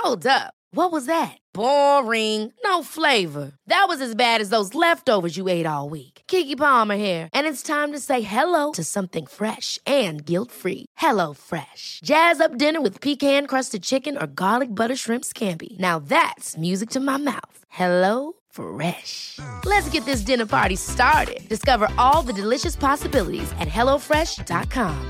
Hold up. What was that? Boring. No flavor. That was as bad as those leftovers you ate all week. Keke Palmer here, and it's time to say hello to something fresh and guilt-free. Hello Fresh. Jazz up dinner with pecan-crusted chicken or garlic butter shrimp scampi. Now that's music to my mouth. Hello Fresh. Let's get this dinner party started. Discover all the delicious possibilities at hellofresh.com.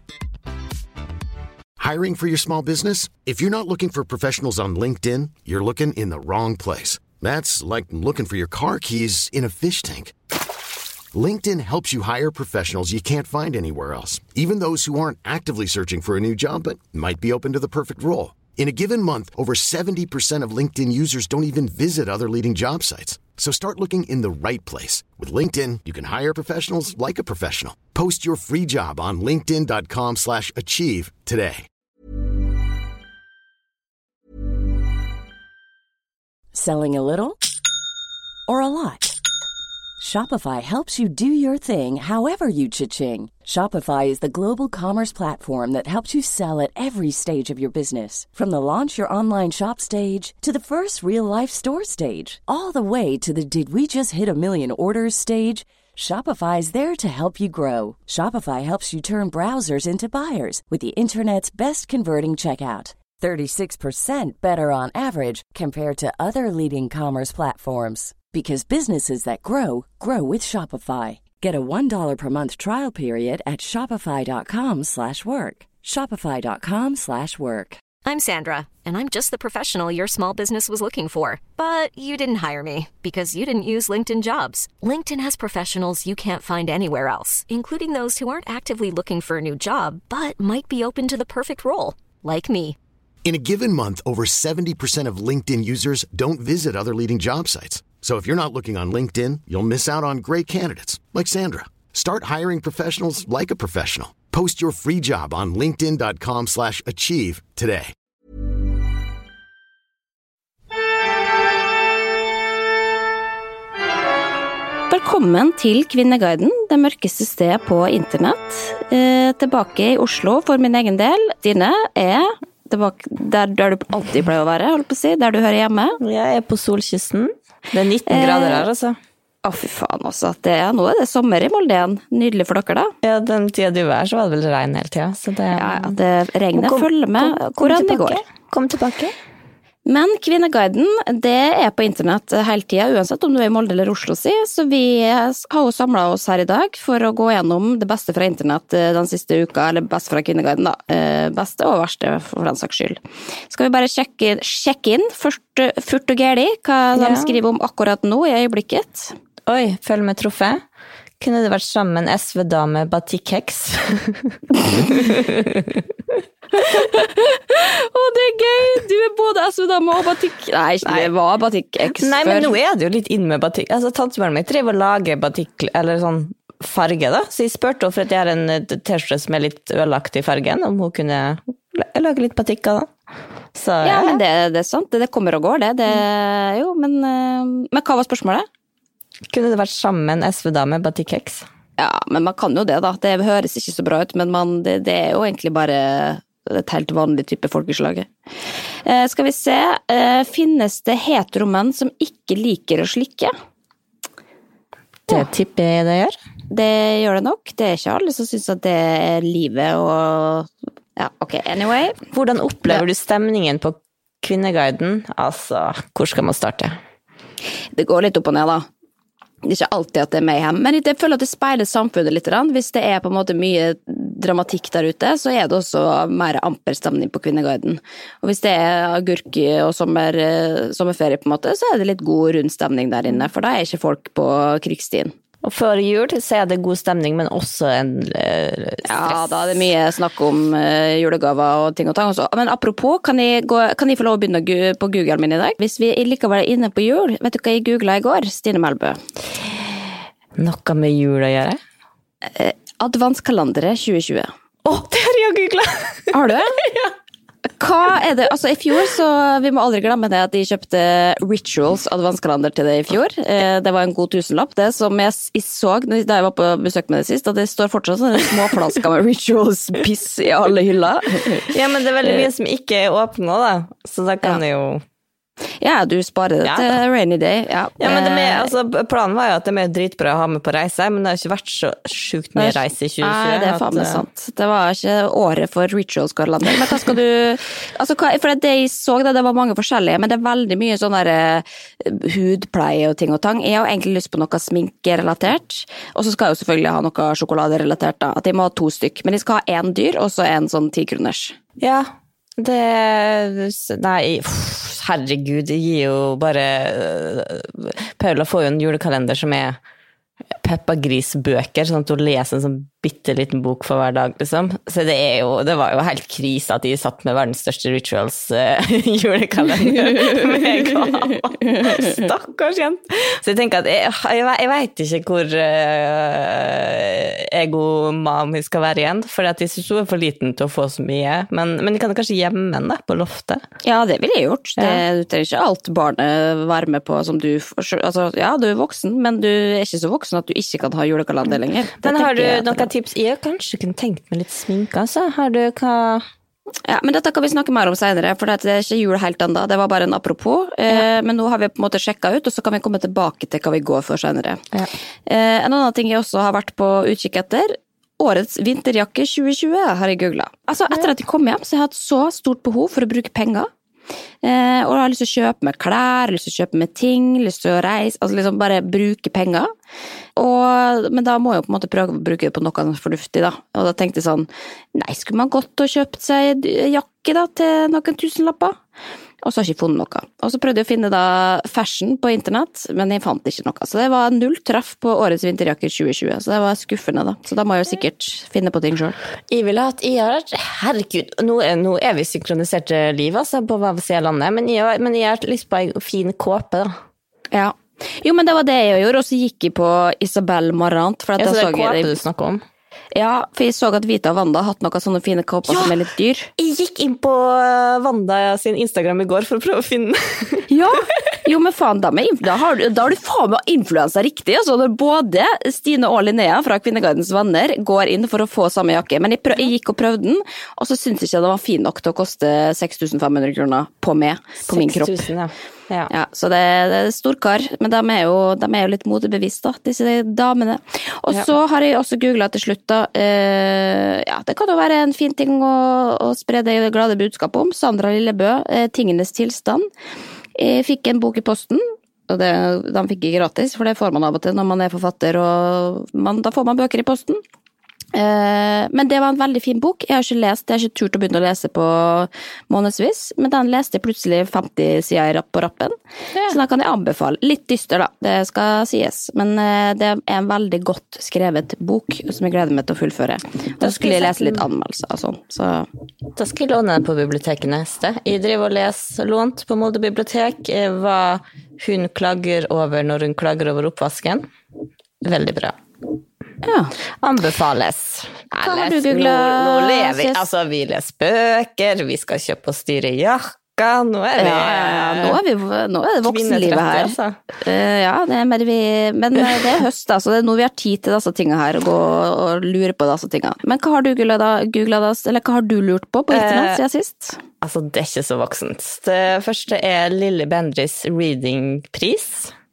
Hiring for your small business? If you're not looking for professionals on LinkedIn, you're looking in the wrong place. That's like looking for your car keys in a fish tank. LinkedIn helps you hire professionals you can't find anywhere else, even those who aren't actively searching for a new job but might be open to the perfect role. In a given month, over 70% of LinkedIn users don't even visit other leading job sites. So start looking in the right place. With LinkedIn, you can hire professionals like a professional. Post your free job on linkedin.com/achieve today. Selling a little or a lot? Shopify helps you do your thing however you cha-ching. Shopify is the global commerce platform that helps you sell at every stage of your business. From the launch your online shop stage to the first real-life store stage, all the way to the did we just hit a million orders stage. Shopify is there to help you grow. Shopify helps you turn browsers into buyers with the internet's best converting checkout. 36% better on average compared to other leading commerce platforms. Because businesses that grow, grow with Shopify. Get a $1 per month trial period at shopify.com/work. Shopify.com/work. I'm Sandra, and I'm just the professional your small business was looking for. But you didn't hire me because you didn't use LinkedIn Jobs. LinkedIn has professionals you can't find anywhere else, including those who aren't actively looking for a new job, but might be open to the perfect role, like me. In a given month, over 70% of LinkedIn users don't visit other leading job sites. So if you're not looking on LinkedIn, you'll miss out on great candidates like Sandra. Start hiring professionals like a professional. Post your free job on linkedin.com/achieve today. Velkommen til Kvinneguiden, det mørkeste sted på internett. Tilbake i Oslo for min egen del. Stine er tilbake der du alltid pleier å være, holdt på å si, der du hører hjemme. Jeg er på solkysten. Det er 19 grader her, altså. Å, fy faen også. Nå er det sommer i Molde igjen. Nydelig for dere, da. Ja, den tida du var, så var det vel regn hele tida. Ja, det regnet følger med hvordan det går. Kom tilbake. Men Kvinneguiden, det på internett hele tiden, uansett om du i Molde eller Oslo, så vi har jo samlet oss her i dag for å gå gjennom det beste fra internett den siste uka, eller best fra Kvinneguiden da, beste og verste for den saks skyld. Skal vi bare sjekke inn først fort og gærlig hva de skriver om akkurat nå i øyeblikket? Oi, følg med trofé. Kunne det vært sammen en SV-dame batikkeks? Det gøy! Du både SV-dame og batikk... Nei, det var batikk-eks før. Nei, men nå det jo litt inn med batikk. Altså, tantemøren min driver å lage batikk, eller sånn farge da. Så jeg spurte henne for at jeg har en t-skjorte som litt ølaktig i fargen, om hun kunne lage litt batikk da. Så, ja, men det sant. Det kommer og går, det. Jo, men hva var spørsmålet? Kunne det vært sammen en SV-dame batikkeks? Ja, men man kan jo det da. Det høres ikke så bra ut, men det jo egentlig bare et helt vanlig type folkeslag. Skal vi se, finnes det heteromenn som ikke liker å slikke? Det tipper jeg det gjør. Det gjør det nok. Det ikke alle som synes at det livet og... Ja, ok, anyway. Hvordan opplever du stemningen på Kvinneguiden? Altså, hvor skal man starte? Det går litt opp og ned da. Det ikke alltid at det meg hjemme, men jeg føler at det speiler samfunnet litt. Hvis det på en måte mye dramatikk der ute, så det også mer amper stemning på Kvinneguiden. Og hvis det agurk og sommerferie på en måte, så det litt god rund stemning der inne, for da ikke folk på krigsstien. Og før jul så det god stemning, men også en stress. Ja, da det mye snakk om julegaver og ting og tang. Også. Men apropos, kan jeg få lov å begynne på Google min i dag? Hvis vi likevel inne på jul, vet du hva jeg googlet i går, Stine Melbø? Noe med jul å gjøre? Adventskalendere 2020. Det har jeg googlet! Har du det? Ja. hva det? Altså, i fjor så, vi må aldri glemme det at de kjøpte Rituals adventskalender til det i fjor. Det var en god tusenlapp. Det som jeg så da jeg var på besøk med det sist, at det står fortsatt sånne små flasker med Rituals-piss i alle hyller. Ja, men det veldig mye som ikke åpnet da, så da kan det jo... Ja, du sparer det til rainy day. Ja, men planen var jo at det er dritbra å ha med på reise, men det har ikke vært så sjukt mye reise i 2020. Nei, det faen meg sant. Det var ikke året for Rituals-kalender. Men hva skal du... Altså, for det jeg så det var mange forskjellige, men det er veldig mye sånn der hudpleie og ting og tang. Jeg har egentlig lyst på noe sminkerelatert, og så skal jeg jo selvfølgelig ha noe sjokoladerelatert da, at jeg må ha 2 stykk, men jeg skal ha en dyr, og så en sånn 10 kroners. Ja, nei, herregud, det gir jo bare Paula får jo en julekalender som er Peppa-Gris-bøker, sånn at hun leser en sånn bitteliten bok for hver dag, liksom. Så det var jo helt krise at de satt med verdens største Rituals julekalender med gaver. Stakkars jent. Så jeg tenker at jeg vet ikke hvor ego-mami skal være igjen, for jeg synes hun er for liten til å få så mye, men de kan kanskje gjemme henne på loftet. Ja, det ville jeg gjort. Du trenger ikke alt barnet være med på som du, altså, ja, du er voksen, men du er ikke så voksen at du ikke kan ha julekalender lenger. Men har du noen tips? Jeg kanskje kunne tenkt meg litt sminke, altså. Har du hva... Ja, men dette kan vi snakke mer om senere, for det er ikke jul helt enda. Det var bare en apropos, men nå har vi på en måte sjekket ut, og så kan vi komme tilbake til hva vi går for senere. Ja. En annen ting jeg også har vært på utkikk etter, årets vinterjakke 2020 har jeg googlet. Altså, etter at jeg kom hjem, så har jeg hatt så stort behov for å bruke penger. Og jeg har lyst til å kjøpe med klær, lyst til å kjøpe med ting, lyst til å reise, altså liksom bare bruke penger. Men da må jeg jo på en måte prøve å bruke det på noe fornuftig da. Og da tenkte jeg sånn, nei, skulle man godt å kjøpt seg jakke da til noen tusenlapper? Og så har jeg ikke funnet noe. Og så prøvde jeg å finne da fashion på internett, men jeg fant ikke noe. Så det var 0 treff på årets vinterjakke 2020, så det var skuffende da. Så da må jeg jo sikkert finne på ting selv. Jeg vil ha at herregud, nå er vi synkroniserte liv, altså, på hva vi ser landet, men jeg har lyst på en fin kåpe da. Ja. Jo, men det var det jeg gjorde, og så gikk jeg på Isabel Marant. For at så det er kåpe du snakker om? Ja, for jeg så at Vita og Wanda har hatt noen sånne fine kåper som er litt dyr. Jeg gikk inn på Wanda sin Instagram i går for å prøve å finne. Ja, jo, men faen, da har du faen med influenser riktig, altså, når både Stine og Linnea fra Kvinnegardens venner går inn for å få samme jakke, men jeg gikk og prøvde den, og så syntes jeg ikke det var fin nok til å koste 6.500 kroner på min kropp. 6.000, ja. Ja, så det er storkar, men de er jo litt modebevisst da, disse damene. Og så har jeg også googlet til slutt da, ja, det kan jo være en fin ting å spre det glade budskap om. Sandra Lillebø, Tingenes tilstand. Jeg fikk en bok i posten, og de fikk jeg gratis, for det får man av og til når man er forfatter, og da får man bøker i posten. Men det var en veldig fin bok. Jeg har ikke turt å begynne å lese på månedsvis, men den leste jeg plutselig 50 sider på rappen, så da kan jeg anbefale. Litt dyster da, det skal sies, men det er en veldig godt skrevet bok som jeg gleder meg til å fullføre. Da skulle jeg lese litt anmeldelser og sånn, så... Da skal jeg låne den på biblioteket neste. Jeg driver og leser lånt på Molde bibliotek, hva hun klager over når hun klager over oppvasken. Veldig bra. Ja. Anbefales. Hva har du googlet? Nå lever vi, altså vi leser bøker, vi skal kjøpe og styre jakka, nå er det voksenlivet her. Altså. Ja, men det er høst, altså, det er nå vi har tid til disse tingene her, å gå og lure på disse tingene. Men hva har du googlet, eller hva har du lurt på internett siden sist? Altså, det er ikke så voksent. Det første er Lilly Bendriss reading-pris.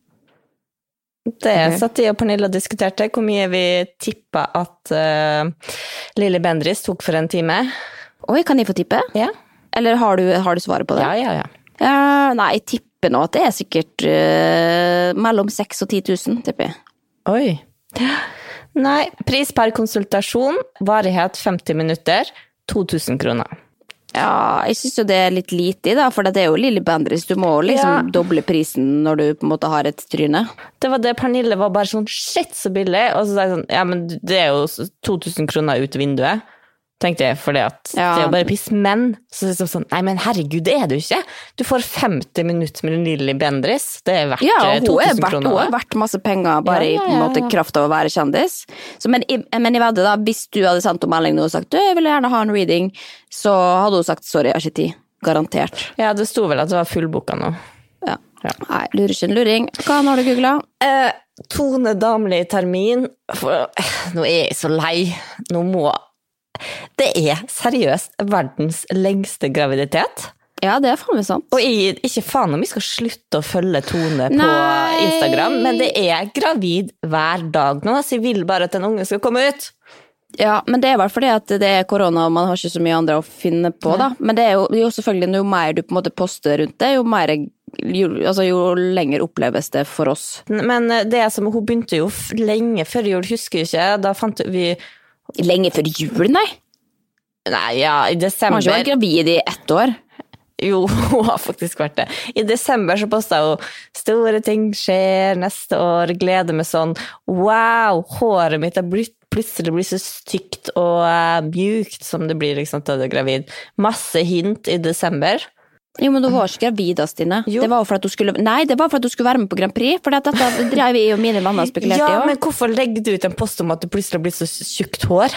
Det satt jeg og Pernille og diskuterte hvor mye vi tippet at Lilly Bendriss tok for en time. Oi, kan jeg få tippe? Ja. Eller har du svaret på det? Ja. Nei, jeg tipper nå at det er sikkert mellom 6 og 10 000, tipper jeg. Oi. Nei, pris per konsultasjon, varighet 50 minutter, 2.000 kroner. Ja, jeg synes jo det er litt lite da, for det er jo Lilly Bendriss, du må liksom doble prisen når du på en måte har et tryne. Det var det, Pernille var bare sånn, shit så billig, og så sa jeg sånn, ja, men det er jo 2.000 kroner ut vinduet, tenkte jeg, for det det er jo bare piss, men så er det sånn, nei, men herregud, det er du ikke. Du får 50 minutter med Lilly Bendriss, det er verdt 2.000 kroner. Hun er verdt masse penger, bare i på en måte kraft av å være kjendis. Så, men jeg vedder da, hvis du hadde sendt om melding og sagt, du, jeg vil gjerne ha en reading, så hadde hun sagt, sorry, jeg har ikke tid. garantert. Ja, det sto vel at det var fullboka nå. Ja. Nei, lurer ikke en luring. Hva har du googlet? Tone Damli i termin. For, nå er jeg så lei. Det er seriøst verdens lengste graviditet. Ja, det er faen meg sant. Og jeg, ikke faen om vi skal slutte å følge Tone på Instagram, men det er gravid hver dag nå, så jeg vil bare at den unge skal komme ut. Ja, men det er vel fordi at det er korona, og man har ikke så mye andre å finne på, da. Men det er jo selvfølgelig, jo mer du på en måte poster rundt det, jo lenger oppleves det for oss. Men det som hun begynte jo lenge før jul, husker jeg ikke, da fant vi... Lenge før jul, nei? Nei, ja, i desember... Man har ikke vært gravid i 1 år. Jo, hun har faktisk vært det. I desember så postet hun store ting skjer neste år, gleder meg sånn. Wow, håret mitt har plutselig blitt så stygt og mjukt som det blir liksom til du er gravid. Masse hint i desember. Jo, men du var ikke gravid da, Stine. Jo. Det var for at du skulle... Nei, det var for at du skulle være med på Grand Prix, for dette drev vi og mine venner spekulerte i også. Ja, men hvorfor legger du ut en post om at du plutselig har blitt så tjukt hår?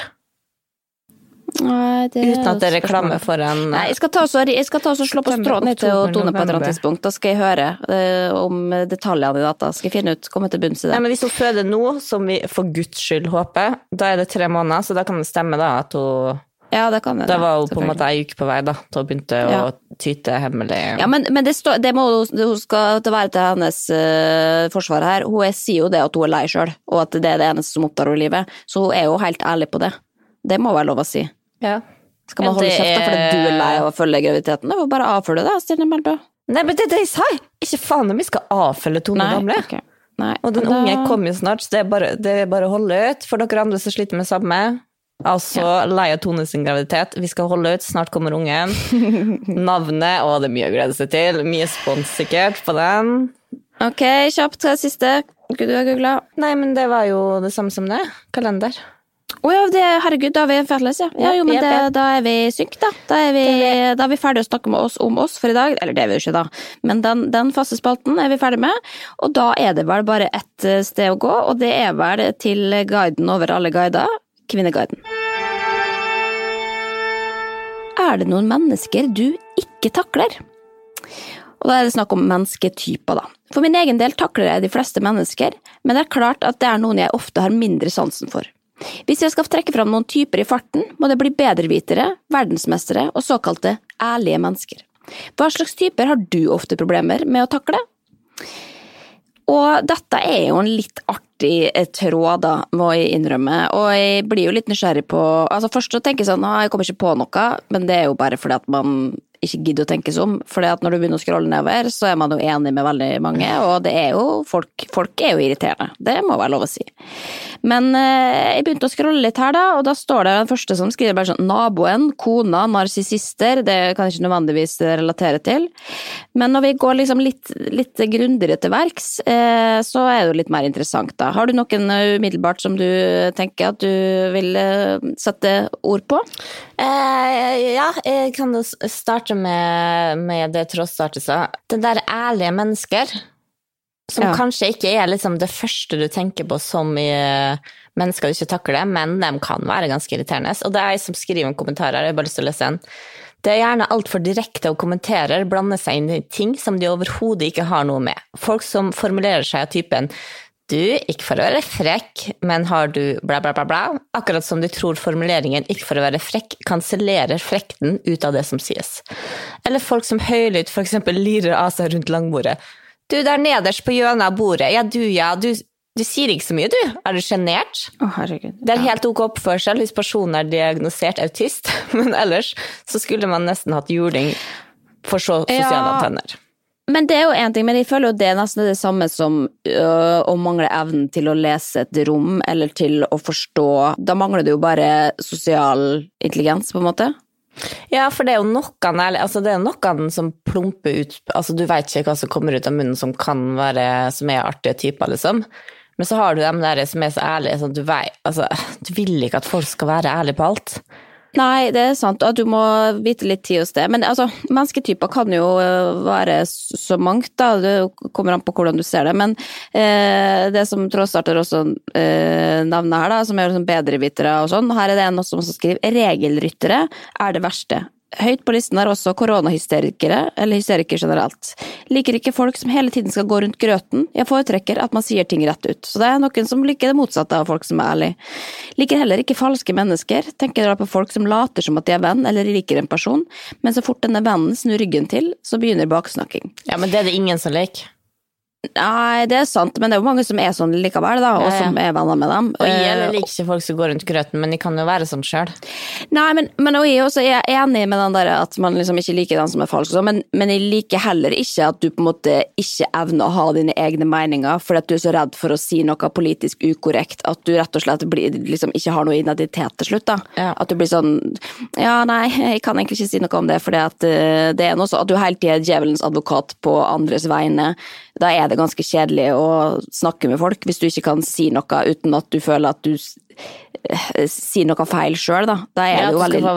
Nei, uten at det er reklame for en... Nei, jeg skal ta og slå på strålen til Tone på et eller annet tidspunkt. Da skal jeg høre om detaljene i data. Skal jeg finne ut, komme til bunns i det. Nei, men hvis hun føder nå, som vi for Guds skyld håper, da er det 3 måneder, så da kan det stemme da at hun... Ja, det kan det. Da var hun på en måte en uke på vei da, til å begynte å tyte hemmelig. Ja, men det må hun skal til være til hennes forsvar her. Hun sier jo det at hun er lei selv, og at det er det eneste som opptar henne i livet. Så hun er jo helt ærlig på det. Det må være lov å si. Ja. Skal man holde kjeft da, fordi du er lei av å følge graviditeten? Det var bare avfølge det, Stine Melbø. Nei, men det er det jeg sa. Ikke faen om vi skal avfølge Tone Damli. Okay. Nei, og den unge kommer jo snart, så det er bare å holde ut. For dere andre som sliter med samme. Altså, lei av Tone sin graviditet. Vi skal holde ut, snart kommer ungen. Navnet, det er mye å glede seg til. Mye spons sikkert på den. Ok, kjapt, hva er det siste? Du har googlet? Nei, men det var jo det samme som det. Kalender. Herregud, da er vi felles, ja. Ja, jo, men da er vi synk, da. Da er vi ferdige å snakke med om oss for i dag. Eller det er vi jo ikke, da. Men den faste spalten er vi ferdige med. Og da er det vel bare ett sted å gå, og det er vel til guiden over alle guider, Kvinneguiden. Er det noen mennesker du ikke takler? Og da er det snakk om mennesketyper, da. For min egen del takler jeg de fleste mennesker, men det er klart at det er noen jeg ofte har mindre sansen for. Hvis jeg skal trekke fram noen typer i farten, må det bli bedrevitere, verdensmestere og såkalte ærlige mennesker. Hva slags typer har du ofte problemer med å takle? Og dette er jo en litt artig tråd, da, må jeg innrømme, og jeg blir jo litt nysgjerrig på, altså først så tenker jeg sånn, jeg kommer ikke på noe, men det er jo bare fordi at man ikke gidder å tenke om, fordi at når du begynner å scrolle nedover, så er man jo enig med veldig mange, og det er jo, folk er jo irriterende, det må være lov å si. Men jeg begynte å scrolle litt her da, og da står det den første som skriver bare sånn, naboen, kona, narsissister, det kan jeg ikke nødvendigvis relatere til, men når vi går liksom litt grundigere til verks, så er det jo litt mer interessant da. Har du noen umiddelbart som du tenker at du vil sette ord på? Ja, jeg kan jo starte med det Tross startet seg. Det der ærlige mennesker, som kanskje ikke er liksom det første du tenker på som i mennesker du ikke takler det, men de kan være ganske irriterende. Og det er jeg som skriver en kommentar her, jeg har bare lyst til å lese en. Det er gjerne alt for direkte og kommenterer, blander seg inn i ting som de overhodet ikke har noe med. Folk som formulerer seg av typen du, ikke for å være frekk, men har du bla bla bla bla, akkurat som de tror formuleringen ikke for å være frekk, kansellerer frekten ut av det som sies. Eller folk som høylytt for eksempel lirer av seg rundt langbordet. Du, der nederst på hjørnet av bordet, du sier ikke så mye, du. Er du genert? Herregud. Det er helt ok oppførsel hvis personen er diagnosert autist, men ellers så skulle man nesten hatt juling for så sosiale antenner. Men det er jo en ting, men jeg føler jo det er nesten det samme som å mangle evnen til å lese et rom, eller til å forstå. Da mangler det jo bare sosial intelligens, på en måte. Ja, for det er jo noen som plumper ut, altså du vet ikke hva som kommer ut av munnen som er artige typer, liksom. Men så har du dem der som er så ærlige, sånn du vet, altså, du vil ikke at folk skal være ærlige på alt. Nei, det er sant, og du må vite litt tid hos det. Men altså, mennesketyper kan jo være så mangt, da. Det kommer an på hvordan du ser det. Men det som Trådstarter også navnet her, da, som er sånn bedrevitere og sånn, her er det en som skriver, regelryttere er det verste. Høyt på listen er også koronahysterikere, eller hysterikere generelt. Liker ikke folk som hele tiden skal gå rundt grøten. Jeg foretrekker at man sier ting rett ut. Så det er noen som liker det motsatte av folk som er ærlig. Liker heller ikke falske mennesker. Tenker da på folk som later som at de er venn, eller liker en person. Men så fort denne vennen snur ryggen til, så begynner baksnakking. Ja, men det er det ingen som liker. Nei, det er sant, men det er jo mange som er sånn likevel da, og som er venner med dem. Og jeg liker ikke folk som går rundt grøten, men de kan jo være sånn selv. Nei, men jeg også er enig med den der at man liksom ikke liker den som er falsk, men jeg liker heller ikke at du på en måte ikke evner å ha dine egne meninger, fordi at du er så redd for å si noe politisk ukorrekt, at du rett og slett liksom ikke har noe identitet til slutt da. Ja. At du blir sånn, ja, nei, jeg kan egentlig ikke si noe om det, fordi at det er noe så at du hele tiden er djevelens advokat på andres vegne. Da er det ganske kjedelig å snakke med folk hvis du ikke kan si noe uten at du føler at du sier noe feil selv da. Da er det jo veldig...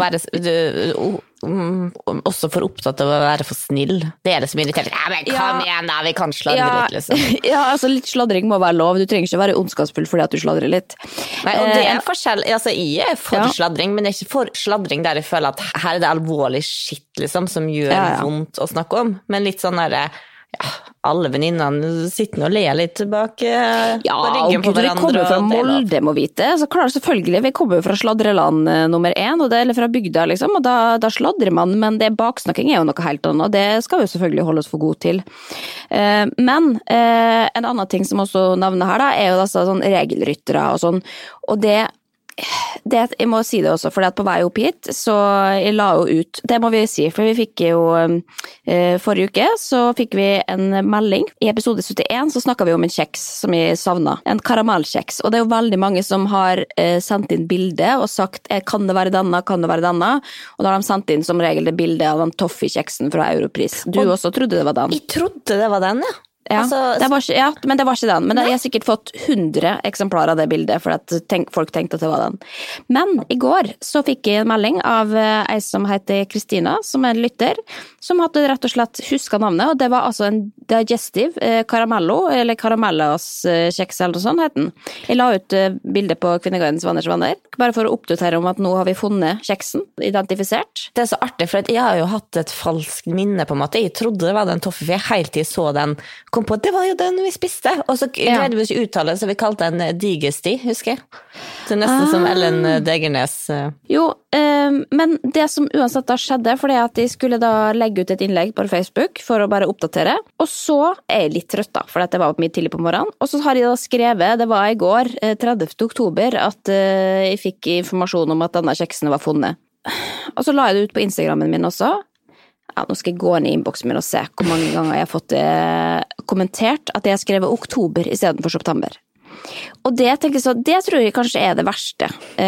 også for opptatt av å være for snill. Det er det som irriterer. Ja, men kom igjen da, vi kan sladre litt liksom. Ja, altså litt sladring må være lov. Du trenger ikke være ondskapsfull fordi at du sladrer litt. Nei, og det er en forskjell. Altså, jeg er for sladring, men jeg er ikke for sladring der jeg føler at her er det alvorlig shit liksom, som gjør vondt å snakke om. Men litt sånn der... Ja, alle venninnene sitter og ler litt bak på ryggen på hverandre. Ja, vi kommer fra Molde, må vite. Så klart, selvfølgelig, vi kommer fra sladreland nummer 1, og det er fra bygda, liksom, og da sladrer man, men det baksnakking er jo noe helt annet, og det skal vi selvfølgelig holde oss for god til. Men en annen ting som også nevner her da, er jo altså sånn regelryttere og sånn, og det jeg må si det også, for på vei opp hit, så jeg la jo ut, det må vi si, for vi fikk jo forrige uke, så fikk vi en melding. I episode 71 så snakket vi om en kjeks som jeg savnet, en karamellkjeks, og det er jo veldig mange som har sendt inn bilde og sagt, kan det være denne, kan det være denne, og da har de sendt inn som regel det bildet av den toffee-kjeksen fra Europris. Du og også trodde det var den. Jeg trodde det var den, ja. Ja, men det var ikke den. Men jeg har sikkert fått 100 eksemplarer av det bildet, for at folk tenkte at det var den. Men i går så fikk jeg en melding av ei som heter Kristina, som er en lytter, som hadde rett og slett husket navnet, og det var altså en digestive Caramello, eller Caramellas kjeks, eller noe sånt het den. Jeg la ut bildet på Kvinneguidens venners venner, bare for å oppdatere om at nå har vi funnet kjeksen, identifisert. Det er så artig, for jeg har jo hatt et falskt minne på en måte. Jeg trodde det var den toffee, for jeg helt til så den kom på at det var jo den vi spiste, og så greide vi ikke uttale, så vi kalte den digesti, husker jeg. Det er nesten som Ellen Degernes. Jo, men det som uansett da skjedde, for det at de skulle da legge ut et innlegg på Facebook for å bare oppdatere, og så er jeg litt trøtt da, for det var mye tidlig på morgenen, og så har jeg da skrevet, det var i går, 30. oktober, at jeg fikk informasjon om at denne kjeksen var funnet. Og så la jeg det ut på Instagrammen min også. Ja, nå skal jeg gå inn i innboksen min og se hvor mange ganger jeg har fått kommentert at jeg har skrevet oktober i stedet for september. Og det tror jeg kanskje er det verste.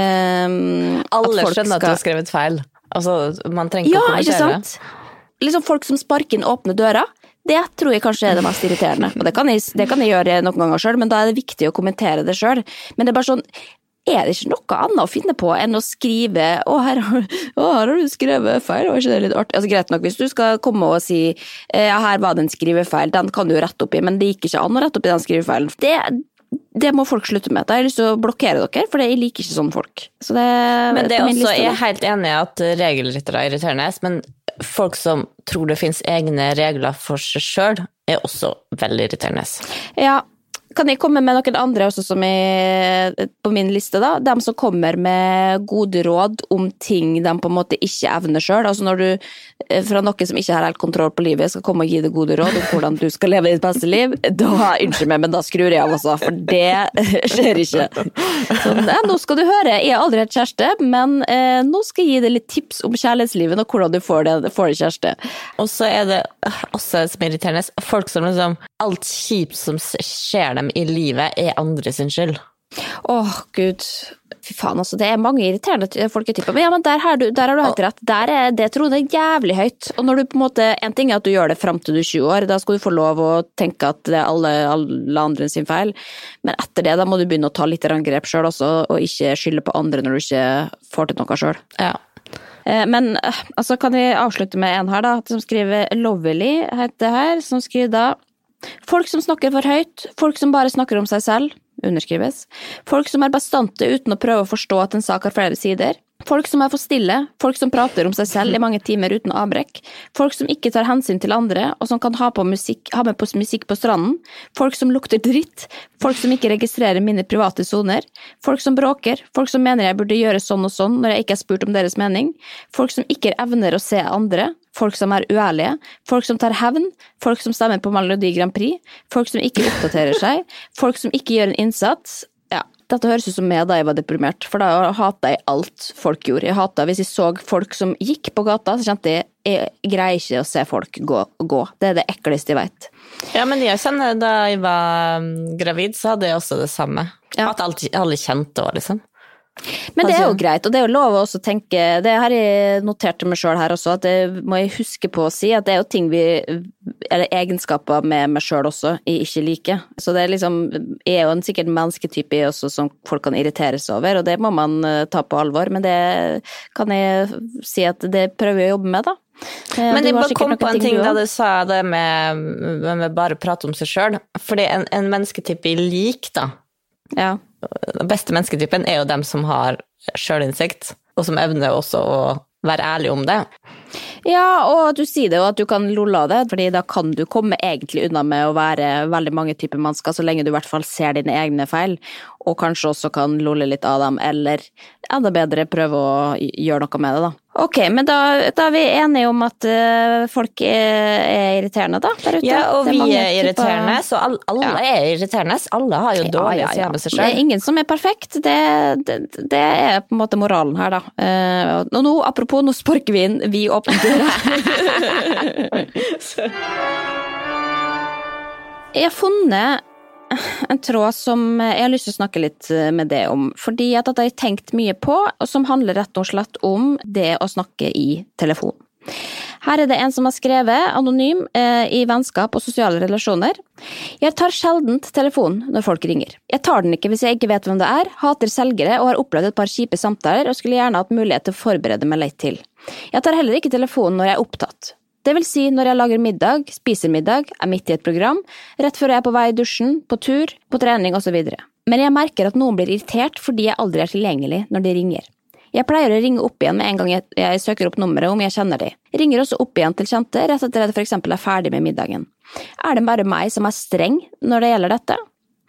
Alle skjønner at du har skrevet feil. Altså, man trenger ikke å kommentere. Ja, ikke sant? Liksom folk som sparker inn åpne dører, det tror jeg kanskje er det mest irriterende. Og det kan jeg gjøre noen ganger selv, men da er det viktig å kommentere det selv. Men det er bare sånn, er det ikke noe annet å finne på enn å skrive her har du skrevet feil, var ikke det litt artig? Altså greit nok, hvis du skal komme og si her var det en skrivefeil, den kan du jo rette opp i, men det gikk ikke an å rette opp i den skrivefeilen. Det må folk slutte med. Da har jeg lyst til å blokkere dere, for jeg liker ikke sånne folk. Så men det er også, jeg er helt enig i at regelryttere er irriterende, men folk som tror det finnes egne regler for seg selv, er også veldig irriterende. Ja, kan jeg komme med noen andre også som er på min liste da? De som kommer med gode råd om ting de på en måte ikke evner selv. Altså når du, fra noen som ikke har helt kontroll på livet, skal komme og gi deg gode råd om hvordan du skal leve ditt beste liv, da, unnskyld meg, men da skrur jeg av også, for det skjer ikke. Så nå skal du høre, jeg har aldri hatt kjæreste, men nå skal jeg gi deg litt tips om kjærlighetslivet og hvordan du får det kjæreste. Og så er det også som irriterende, folk som liksom, alt kjipt som skjer dem i livet er andre sin skyld. Gud, fy faen altså, det er mange irriterende folketyper, men ja, men der har du helt rett, det tror jeg er jævlig høyt, og når du på en måte, en ting er at du gjør det frem til du er 20 år, da skal du få lov å tenke at det er alle andre sin feil, men etter det, da må du begynne å ta litt grep selv også, og ikke skylde på andre når du ikke får til noe selv. Ja. Men altså, kan vi avslutte med en her da, som skriver Lovely, heter det her, som skriver da folk som snakker for høyt, folk som bare snakker om seg selv, underskrives. Folk som er bastante uten å prøve å forstå at en sak har flere sider. Folk som for stille, folk som prater om seg selv i mange timer uten avbrekk, folk som ikke tar hensyn til andre, og som kan ha med på musikk på stranden, folk som lukter dritt, folk som ikke registrerer mine private zoner, folk som bråker, folk som mener jeg burde gjøre sånn og sånn når jeg ikke har spurt om deres mening, folk som ikke evner å se andre, folk som uærlige, folk som tar hevn, folk som stemmer på Melodi Grand Prix, folk som ikke oppdaterer seg, folk som ikke gjør en innsats. Dette høres ut som meg da jeg var deprimert, for da hatet jeg alt folk gjorde. Jeg hatet hvis jeg så folk som gikk på gata, så kjente jeg greier ikke å se folk gå. Det det ekleste jeg vet. Ja, men jeg kjenner da jeg var gravid, så hadde jeg også det samme. Ja. At alle kjente også, liksom. Men det jo greit, og det jo lov å også tenke, det har jeg notert til meg selv her også, at det må jeg huske på å si, at det jo ting eller egenskaper med meg selv også, jeg ikke liker. Så det liksom, jeg jo en sikkert mennesketype også, som folk kan irritere seg over, og det må man ta på alvor, men det kan jeg si at det prøver jeg å jobbe med da. Men jeg bare kom på en ting da du sa det med bare prate om seg selv, fordi en mennesketype jeg liker da, ja. Den beste mennesketypen jo dem som har selvinnsikt, og som evner også å være ærlig om det. Ja, og du sier det jo at du kan lolle av det, fordi da kan du komme egentlig unna med å være veldig mange typer mennesker, så lenge du i hvert fall ser dine egne feil, og kanskje også kan lolle litt av dem, eller enda bedre prøve å gjøre noe med det da. Ok, men da vi enige om at folk irriterende da, der ute. Ja, og vi irriterende, så alle irriterende. Alle har jo dårlige sider med seg selv. Det ingen som perfekt, det på en måte moralen her da. Nå, apropos, nå sparker vi inn, vi åpner døra. Jeg har funnet en tråd som jeg har lyst til å snakke litt med det om, fordi at jeg har tenkt mye på, og som handler rett og slett om det å snakke i telefon. Her det en som har skrevet, anonym, i vennskap og sosiale relasjoner. Jeg tar sjeldent telefon når folk ringer. Jeg tar den ikke hvis jeg ikke vet hvem det hater selgere og har opplevd et par kjipe samtaler og skulle gjerne hatt mulighet til å forberede meg litt til. Jeg tar heller ikke telefonen når jeg opptatt. Det vil si når jeg lager middag, spiser middag, midt i et program, rett før jeg på vei i dusjen, på tur, på trening og så videre. Men jeg merker at noen blir irritert fordi jeg aldri tilgjengelig når de ringer. Jeg pleier å ringe opp igjen med en gang jeg søker opp nummeret om jeg kjenner de. Jeg ringer også opp igjen til kjente, rett etter at jeg for eksempel ferdig med middagen. Det bare meg som streng når det gjelder dette?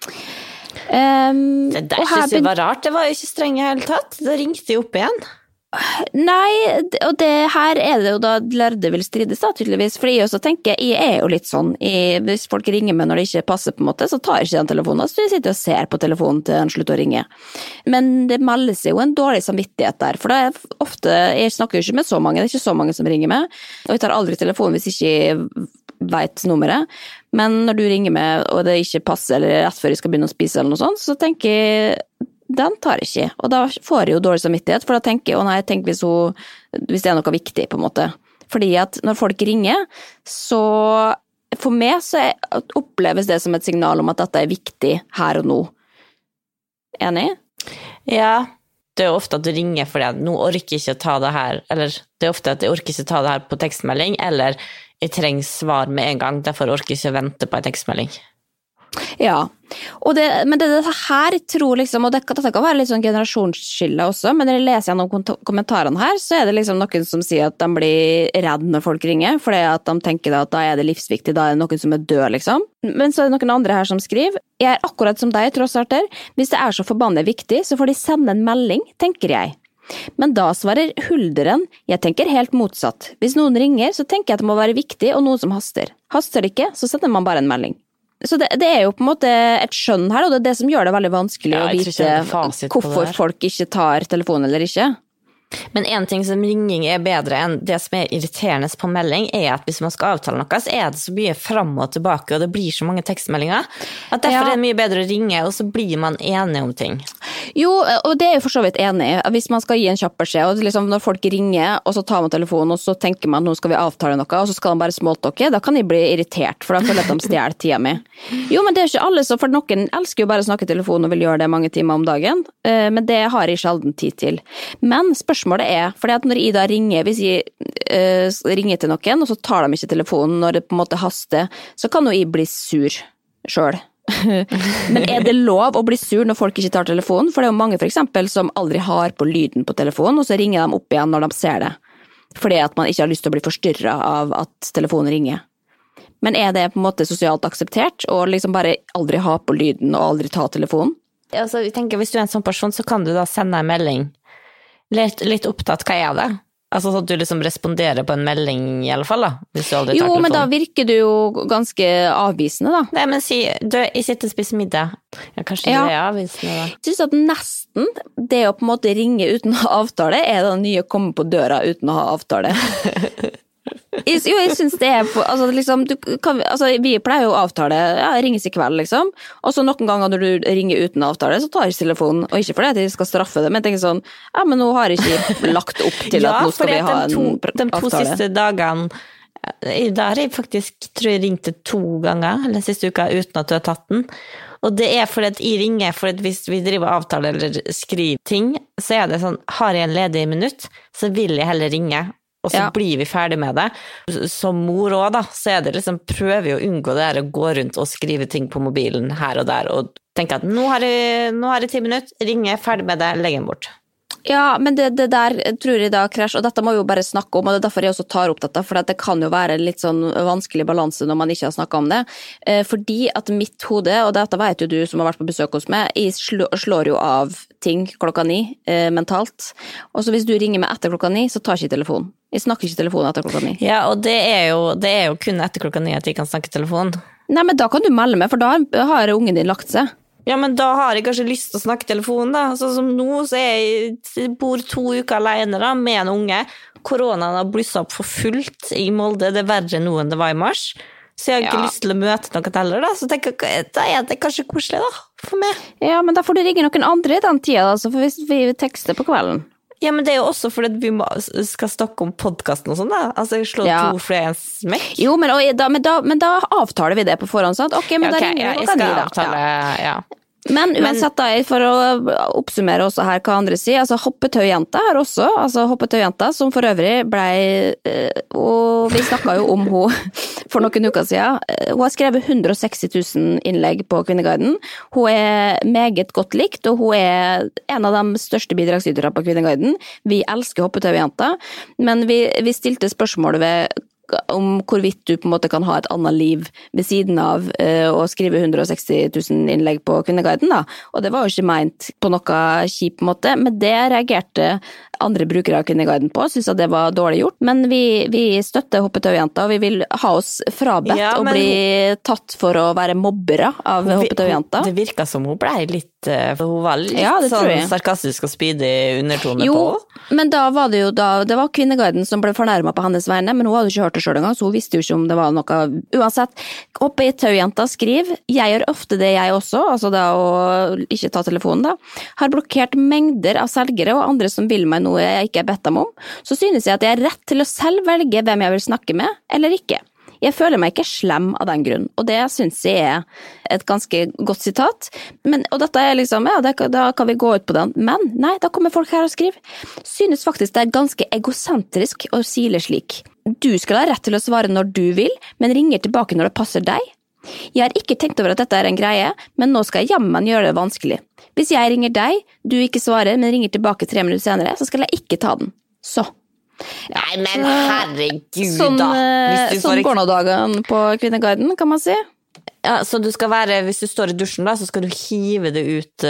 Det der synes jeg var rart, det var jo ikke streng i hele tatt. Da ringte jeg opp igjen. Nei, og det her det jo da lærde vil strides da, tydeligvis, fordi jeg også tenker, jeg jo litt sånn, hvis folk ringer meg når det ikke passer på en måte, så tar jeg ikke den telefonen, så jeg sitter og ser på telefonen til den slutter å ringe. Men det meldes jo en dårlig samvittighet der, for det ofte, jeg snakker jo ikke med så mange, det ikke så mange som ringer meg, og jeg tar aldri telefonen hvis jeg ikke vet nummeret, men når du ringer meg, og det ikke passer, eller rett før jeg skal begynne å spise eller noe sånt, så tenker jeg, den tar jeg ikke, og da får jeg jo dårlig samvittighet, for da tenker jeg, tenk hvis det noe viktig på en måte. Fordi at når folk ringer, så for meg så oppleves det som et signal om at dette viktig her og nå. Enig? Ja, det jo ofte at du ringer fordi at nå orker jeg ikke ta det her, eller det ofte at jeg orker ikke ta det her på tekstmelding, eller jeg trenger svar med en gang, derfor orker jeg ikke vente på en tekstmelding. Ja, men det her jeg tror liksom, og dette kan være litt sånn generasjonsskille også, men når jeg leser gjennom kommentarene her, så det liksom noen som sier at de blir redd når folk ringer, fordi at de tenker at da det livsviktig, da det noen som død liksom. Men så det noen andre her som skriver, jeg akkurat som deg, trossarter, hvis det så forbannet viktig, så får de sende en melding, tenker jeg. Men da svarer hulderen, jeg tenker helt motsatt. Hvis noen ringer, så tenker jeg at det må være viktig, og noe som haster. Haster det ikke, så sender man bare en melding. Så det jo på en måte et skjønn her, og det det som gjør det veldig vanskelig å vite hvorfor folk ikke tar telefonen eller ikke. Men en ting som ringing bedre enn det som irriterende på melding at hvis man skal avtale noe, så det så mye frem og tilbake, og det blir så mange tekstmeldinger, at derfor det mye bedre å ringe, og så blir man enige om ting. Jo, og det jo for så vidt enig. Hvis man skal gi en kjapp beskjed, og liksom når folk ringer, og så tar man telefonen, og så tenker man, nå skal vi avtale noe, og så skal de bare smalltalke, da kan de bli irritert, for da føler de stjel tida mi. Jo, men det ikke alle, så for noen elsker jo bare å snakke i telefon og vil gjøre det mange timer om dagen, men det har jeg sjelden tid til. Men spørsmålet fordi at når jeg da ringer, hvis jeg ringer til noen, og så tar de ikke telefonen når det på en måte haster, så kan jo jeg bli sur selv. Men det lov å bli sur når folk ikke tar telefonen? For det jo mange for eksempel som aldri har på lyden på telefonen, og så ringer de opp igjen når de ser det. Fordi at man ikke har lyst til å bli forstyrret av at telefonen ringer. Men det på en måte sosialt akseptert, å liksom bare aldri ha på lyden og aldri ta telefonen? Altså, jeg tenker, hvis du en sånn person, så kan du da sende en melding. Litt opptatt, hva det? Altså sånn at du liksom responderer på en melding i alle fall da, hvis du aldri tar telefonen. Jo, men da virker du jo ganske avvisende da. Nei, men si, jeg sitter og spiser middag. Ja, kanskje det avvisende da. Jeg synes at nesten det å på en måte ringe uten å ha avtale, det nye å komme på døra uten å ha avtale. Jo, jeg synes det altså liksom, vi pleier jo å avtale, ringes i kveld liksom, og så noen ganger når du ringer uten avtale, så tar jeg telefonen, og ikke fordi at jeg skal straffe det, men jeg tenker sånn, men nå har jeg ikke lagt opp til at nå skal vi ha en avtale. De 2 siste dagene, da har jeg faktisk, tror jeg ringte 2 ganger, eller siste uka, uten at du har tatt den, og det fordi at jeg ringer, for at hvis vi driver avtale eller skriver ting, så det sånn, har jeg en ledig minutt, så vil jeg heller ringe, og så blir vi ferdig med det. Som mor også da, så det liksom, prøver vi å unngå det her å gå rundt og skrive ting på mobilen her og der, og tenke at nå har jeg 10 minutter, ringe, ferdig med det, legge den bort. Ja, men det der tror jeg da krasj, og dette må vi jo bare snakke om, og det derfor jeg også tar opp dette, for det kan jo være litt sånn vanskelig balanse når man ikke har snakket om det, fordi at mitt hode, og dette vet jo du som har vært på besøk hos meg, jeg slår jo av ting 9:00 mentalt, og så hvis du ringer meg etter 9:00, så tar jeg ikke telefonen. Jeg snakker ikke telefonen etter 9:00. Ja, og det er jo kun etter 9:00 at jeg kan snakke telefon. Nei, men da kan du melde meg, for da har ungen din lagt seg. Ja, men da har jeg kanskje lyst til å snakke telefon da, sånn som nå, så jeg bor 2 uker alene da, med en unge. Koronaen har blusset opp for fullt i Molde, det verre nå enn det var i mars, så jeg har ikke lyst til å møte noen heller da, så tenker jeg, da det kanskje koselig da, for meg. Ja, men da får du ringe noen andre i den tida da, så får vi tekste på kvelden. Ja, men det jo også fordi vi skal snakke om podcasten og sånn da, altså jeg slår 2 flere en smekk. Jo, men da avtaler vi det på forhånd, sant? Ok, men da ringer vi jeg skal avtale, ja. Men uansett da, for å oppsummere også her hva andre sier, altså hoppetøyjenta her også, altså hoppetøyjenta som for øvrig og vi snakket jo om hun for noen uker siden, hun har skrevet 160 000 innlegg på Kvinneguiden, hun meget godt likt, og hun en av de største bidragsytere på Kvinneguiden, vi elsker hoppetøyjenta, men vi stilte spørsmålet om hvorvidt du på en måte kan ha et annet liv ved siden av å skrive 160 000 innlegg på Kvinneguiden da, og det var jo ikke meint på noe kjip måte, men det reagerte andre brukere av Kvinneguiden på, synes at det var dårlig gjort, men vi støtter hoppetøyjenta, og vi vil ha oss frabedt og bli tatt for å være mobbere av hoppetøyjenta. Det virket som hun ble litt, for hun var litt sånn sarkastisk og spydig undertone på. Jo, men da var det jo det var Kvinneguiden som ble fornærmet på hennes vegne, men hun hadde ikke hørt det selv en gang, så hun visste jo ikke om det var noe. Uansett, hoppetøyjenta skriv, jeg gjør ofte det jeg også, altså da å ikke ta telefonen da, har blokkert mengder av selgere og andre som vil meg noe jeg ikke har bedt dem om, så synes jeg at jeg rett til å selv velge hvem jeg vil snakke med, eller ikke. Jeg føler meg ikke slem av den grunn, og det synes jeg et ganske godt sitat, og dette liksom, da kan vi gå ut på den, men nei, da kommer folk her og skriver. Synes faktisk det ganske egosentrisk å si det slik. Du skal ha rett til å svare når du vil, men ringer tilbake når det passer deg. Jeg har ikke tenkt over at dette en greie, men nå skal jeg jammen gjøre det vanskelig. Hvis jeg ringer deg, du ikke svarer, men ringer tilbake 3 minutter senere, så skal jeg ikke ta den. Så. Nei, men herregud da. Sånn går nå dagen på Kvinneguiden, kan man si. Ja, så du skal hvis du står i dusjen da, så skal du hive det ut...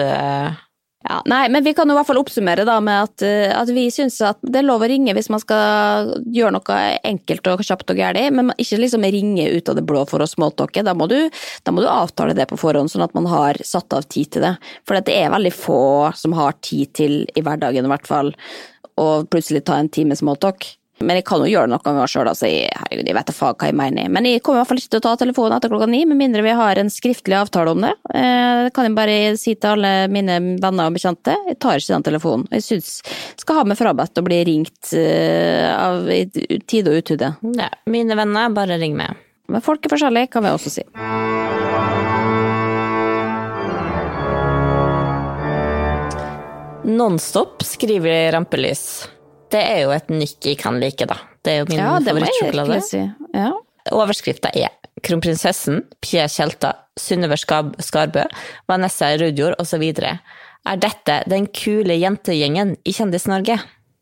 Ja, nei, men vi kan jo i hvert fall oppsummere da med at vi synes at det er lov å ringe hvis man skal gjøre noe enkelt og kjapt og gærlig, men ikke liksom ringe ut av det blå for å småtalke. Da må du avtale det på forhånd, sånn at man har satt av tid til det. For det veldig få som har tid til i hverdagen i hvert fall, og plutselig ta en time småtalk. Men jeg kan jo gjøre det noen ganger selv, altså jeg vet ikke hva jeg mener. Men jeg kommer i hvert fall ikke til å ta telefonen etter 9:00, med mindre vi har en skriftlig avtale om det. Det kan jeg bare si til alle mine venner og bekjente. Jeg tar ikke den telefonen. Jeg synes jeg skal ha meg frabedt og bli ringt av tid og utude. Ja, mine venner, bare ring meg. Men folk forskjellige, kan vi også si. Nonstop skriver Rampelys. Det jo et nikk jeg kan like da. Det jo min favorittsjokolade. Si. Ja. Overskriften kronprinsessen, Pia Tjelta, Synnøve Skarbø, Vanessa Rudjord og så videre. Dette den kule jentegjengen i Kjendis-Norge?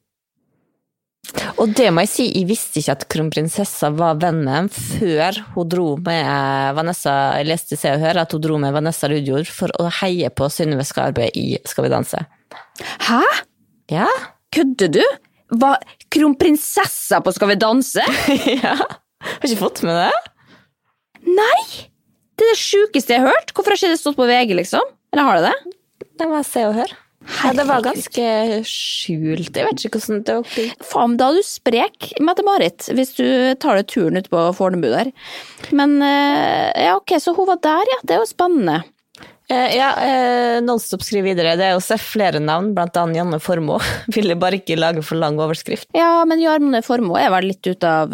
Og det må jeg si, jeg visste ikke at kronprinsessa var venn med dem før hun dro med Vanessa, jeg leste Se og Hør at hun dro med Vanessa Rudjord for å heie på Synnøve Skarbø i Skal vi danse. Hæ? Ja. Kødder du? Var kronprinsessa på Skal vi danse? Ja, har ikke fått med det? Nei, det er det sjukeste jeg har hørt. Hvorfor har ikke det stått på VG, liksom? Eller har det det? Det var Se og Hør. Ja, det var ganske skjult. Jeg vet ikke hvordan det var. Faen, da er du sprek, Mette-Marit, hvis du tar det turen ut på Fornebu der. Men, ja, ok, så hun var der, ja. Det er jo spennende. Nonstop skriver videre. Det er jo se flere navn, blant annet Janne Formoe. Ville bare ikke lage for lang overskrift. Ja, men Janne Formoe er vel litt ut av...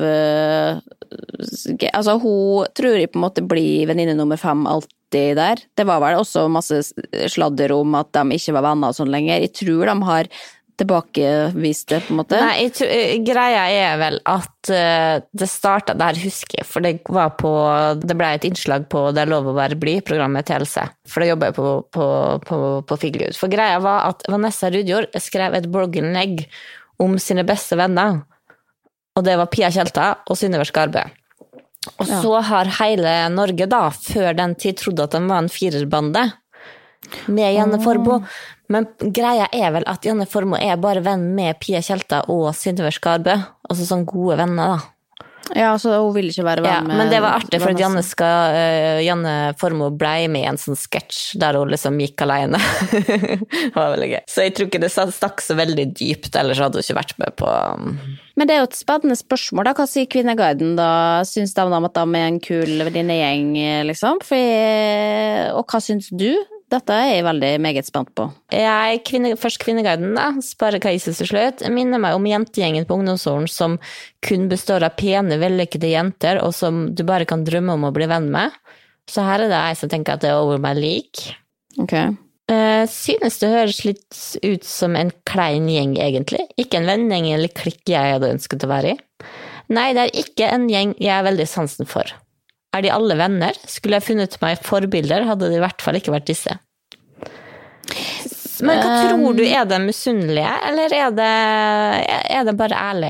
altså, hun tror jeg på en måte blir venninne nummer 5 alltid der. Det var vel også masse sladder om at de ikke var venner og sånn lenger. Jeg tror de har tilbakevist det, på en måte. Nei, greia er vel at det startet der, husker jeg, for det ble et innslag på Det er lov å være blid, programmet til Else, for det jobbet jeg på Figgljud. For greia var at Vanessa Rudjord skrev et blogginnlegg om sine beste venner, og det var Pia Tjelta og Synnøve Skarbø. Og så har hele Norge da, før den tid, trodde at de var en 4-bande med Janne Formoe. Men greia er vel at Janne Formoe er bare venn med Pia Tjelta og Synnøve Skarbø. Altså sånn gode venner da. Ja, så hun vil ikke være venn med... Men det var artig, for at Janne Formoe ble med i en sånn sketsj der hun liksom gikk alene. Det var veldig gøy. Så jeg tror ikke det stakk så veldig dypt, ellers hadde hun ikke vært med på... Men det er jo et spennende spørsmål da. Hva sier Kvinneguiden da? Syns de om at de er en kul venninnegjeng, liksom? Og hva syns du? Dette er jeg veldig meget spent på. Først Kvinneguiden da, sparer hva jeg synes til slutt. Jeg minner meg om jentegjengen på ungdomsåren som kun består av pene, vellykkede jenter, og som du bare kan drømme om å bli venn med. Så her er det jeg som tenker at det er over my league. Ok. Synes det høres litt ut som en klein gjeng egentlig. Ikke en vennegjeng eller klikk jeg hadde ønsket å være i. Nei, det er ikke en gjeng jeg er veldig sansen for. Er de alle venner? Skulle jeg funnet meg forbilder, hadde det i hvert fall ikke vært disse. Men hva tror du, er det misunnelige, eller er det bare ærlig?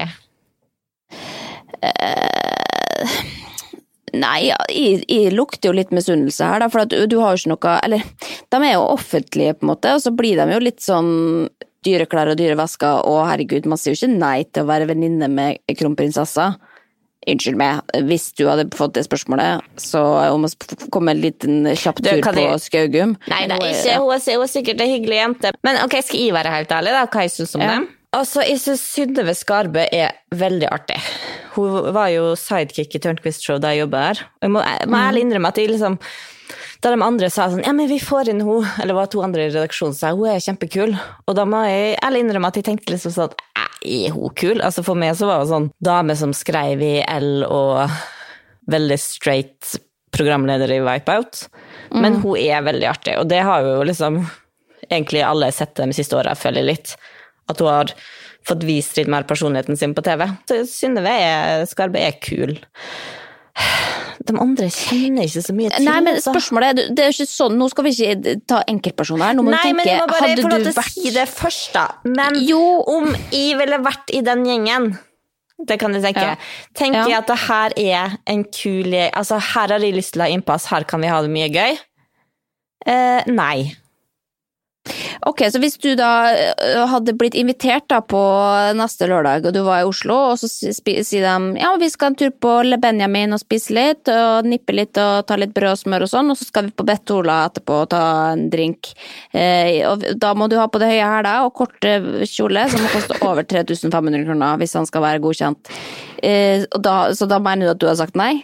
Nei, jeg lukter jo litt misunnelse her da, for at du har jo ikke noe, eller de er jo offentlige på en måte, og så blir de jo litt sånn dyreklær og dyrevasker, og herregud, man sier jo ikke nei til å være venninne med kronprinsessa. Unnskyld meg, hvis du hadde fått det spørsmålet, så om å komme en liten kjapp tur på Skaugum. Nei, ikke, hun er sikkert en hyggelig jente. Men ok, skal jeg være helt ærlig da, hva jeg synes om dem? Altså, jeg synes Synnøve Skarbø er veldig artig. Hun var jo sidekick i Tørnquist Show da jeg jobbet her. Jeg må ærlig innrømme at jeg liksom, da de andre sa sånn, ja, men vi får inn hun, eller var 2 andre i redaksjonen, sa hun er kjempekul. Og da må jeg ærlig innrømme at jeg tenkte liksom sånn, er hun kul? Altså for meg så var det sånn dame som skrev i L og veldig straight programleder i Wipeout. Men hun er veldig artig, og det har jo liksom egentlig alle sett de siste årene, føler jeg litt. At hun har fått vist litt mer personligheten sin på TV. Så Synnøve Skarbø er kul. De andre kjenner ikke så mye til. Nei, men spørsmålet er, det er jo ikke sånn, nå skal vi ikke ta enkeltpersoner her. Nå må du tenke, men jeg må bare få lov til å si det først da. Men om jeg ville vært i den gjengen, det kan du tenke. Tenker jeg at det her er en kul, altså her har jeg lyst til å ha innpass, her kan vi ha det mye gøy. Nei. Ok, så hvis du da hadde blitt invitert da på neste lørdag, og du var i Oslo, og så sier de, ja, vi skal en tur på Le Benjamin og spise litt, og nippe litt og ta litt brød og smør og sånn, og så skal vi på Bettola etterpå og ta en drink. Og da må du ha på det høye her da, og kort kjole, som må koste over 3.500 kroner hvis han skal være godkjent. Så da mener du at du har sagt nei?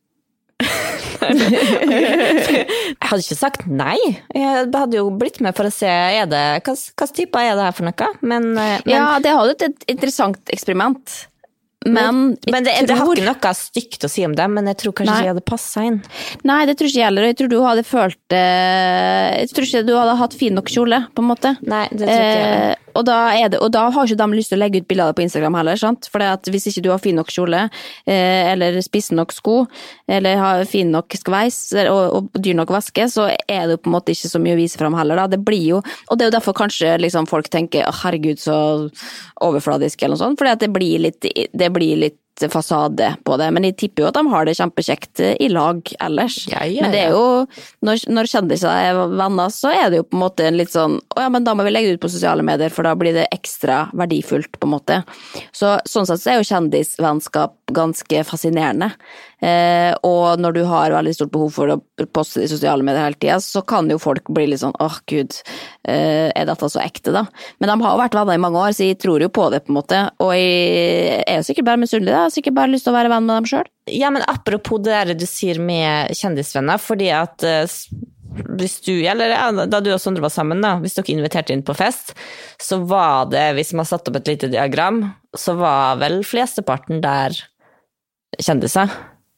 Jeg hadde ikke sagt nei. Jeg hadde jo blitt med for å se hva type er det her for noe, men ja, det hadde et interessant eksperiment. Men det har ikke noe stygt å si om det, men jeg tror kanskje jeg hadde passet inn. Nei, det tror ikke jeg heller. Jeg tror du hadde følt jeg tror ikke du hadde hatt fin nok kjole, på en måte. Nei, det tror ikke jeg. og da har ikke de lyst til å legge ut bilder på Instagram heller, sant? For at hvis ikke du har fin nok kjole, eller spisse nok sko, eller har fin nok skveis, og dyr nok væske, så er det på en måte ikke så mye å vise frem heller, da. Det blir jo, og det er jo derfor kanskje liksom, folk tenker, herregud, så overfladisk eller noe sånt, fordi at det blir litt fasade på det, men jeg tipper jo at de har det kjempekjekt i lag ellers. Men det er jo, når kjendiser er venner, så er det jo på en måte en litt sånn, men da må vi legge det ut på sosiale medier, for da blir det ekstra verdifullt på en måte. Så sånn sett så er jo kjendisvennskap ganske fascinerende. Og når du har veldig stort behov for å poste i sosiale medier hele tiden, så kan jo folk bli litt sånn, Gud, er dette så ekte da? Men de har jo vært venner i mange år, så jeg tror jo på det på en måte, og jeg er jo sikkert bare misunnelig, jeg har sikkert bare lyst til å være venn med dem selv. Ja, men apropos det der du sier med kjendisvenner, fordi at hvis du, eller da du og Sondre var sammen da, hvis dere inviterte inn på fest, så var det, hvis man satt opp et lite diagram, så var vel flesteparten der kjendiser.